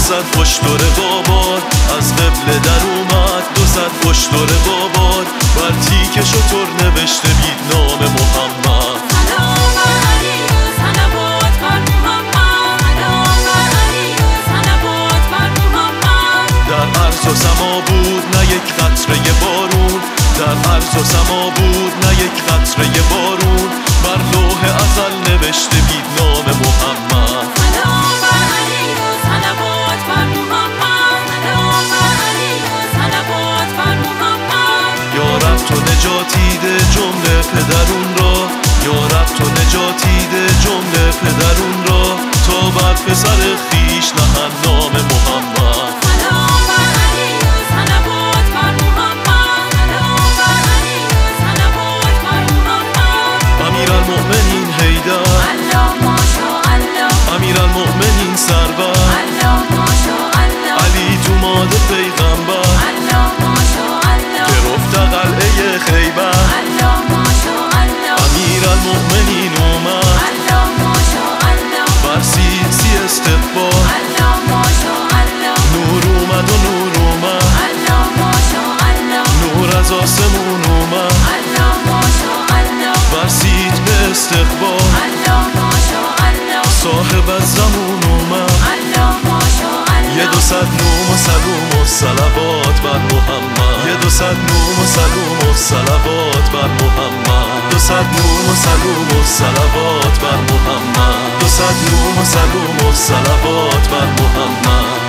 200 پشتور بابار از قبله در اومد 200 پشتور بابار بر تیک شتر نوشته بید نام محمد. سلام بر علی و صلوات بر محمد. سلام بر علی و صلوات بر محمد. در عرض و سما بود نه یک قطره بارون، در عرض و سما بود نه یک قطره بارون، بر لوح ازل نوشته بید نام محمد. سلام بر علی و صلوات بر محمد. سلام بر علی و صلوات بر محمد. یا رب تو نجاتی ده جمله پدرون را، یا رب تو نجاتی ده جمله پدرون را، تا بر پسر خیش نهن نام محمد. سلام بر علی و صلوات بر محمد. سلام بر علی و صلوات بر محمد. امیرالمؤمنین حیدر، الله ماشاءالله، امیرالمؤمنین سرور، الله ماشاءالله، علی تو ماد پیغمبر، الله ماشاءالله، گرفت قلعه خیبر، الله ماشاءالله، امیرالمؤمنین اومد، الله ماشاءالله، بر سیسی استقبال، الله ماشاءالله، نور اومد و نور اومد، الله ماشاءالله، نور از آسمون اومد، الله ماشاءالله، بر سیت به استقبال، الله ماشاءالله، صاحب از زمون اومد. الله ماشاءالله، یه 200 نوم و سلوم و صلوات بر محمد، یه 200 نوم و سلوم و صلوات بر محمد، 200 نوم و سلوم و صلوات بر محمد، 200 نوم و سلوم و صلوات بر محمد.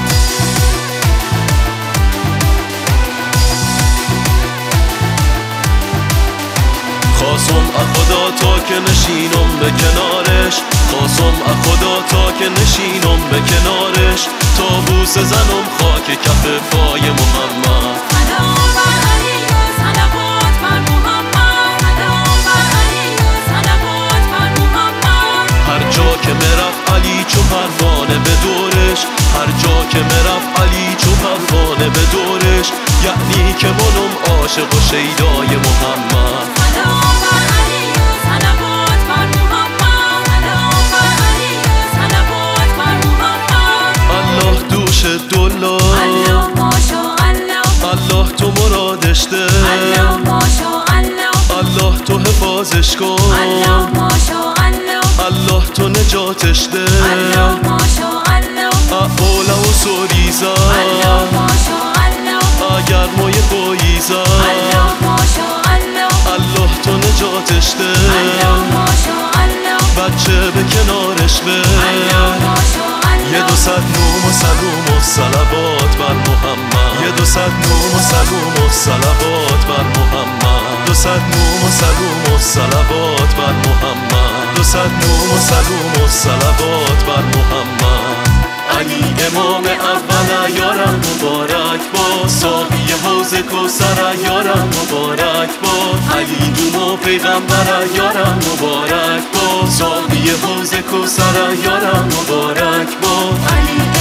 خواستم از خدا تا که نشینم به کنارش، خواستم از خدا تا که نشینم به کنارش، تا بوسه زنم خاک کف پای محمد. سلام بر علی و صلوات بر محمد. سلام بر علی و صلوات بر محمد. هر جا که میرفت علی چو پروانه به دورش، هر جا که میرفت علی چو پروانه به دورش، یعنی که منم عاشق و شیدای محمد. سلام بر علی و صلوات بر محمد. سلام بر علی و صلوات بر محمد. الله دوش دلا، الله ماشاءالله، الله تو مرادش ده، الله ماشاءالله، الله تو حفاظش کن، الله ماشاءالله، الله تو نجاتش ده، الله ماشاءالله، اولا و سوریزا، الله ماشاءالله، اگر مای پاییزا، الله ماشاءالله، الله تو نجاتش ده، الله ماشاءالله، بچه به کنارش به. الله ماشاءالله، یه 200 نوم و سلوم و صلوات بر محمد، یه 200 نوم و سلوم و صلوات بر محمد، 200 نوم و سلوم و صلوات بر محمد، 200 نوم و سلوم و صلوات بر محمد. علی امام اول یارم مبارک با، ساقی حوض کوثر یارم مبارک با، علی دوم پیغمبر یارم مبارک با، ساقی حوض کوثر یارم مبارک با، علی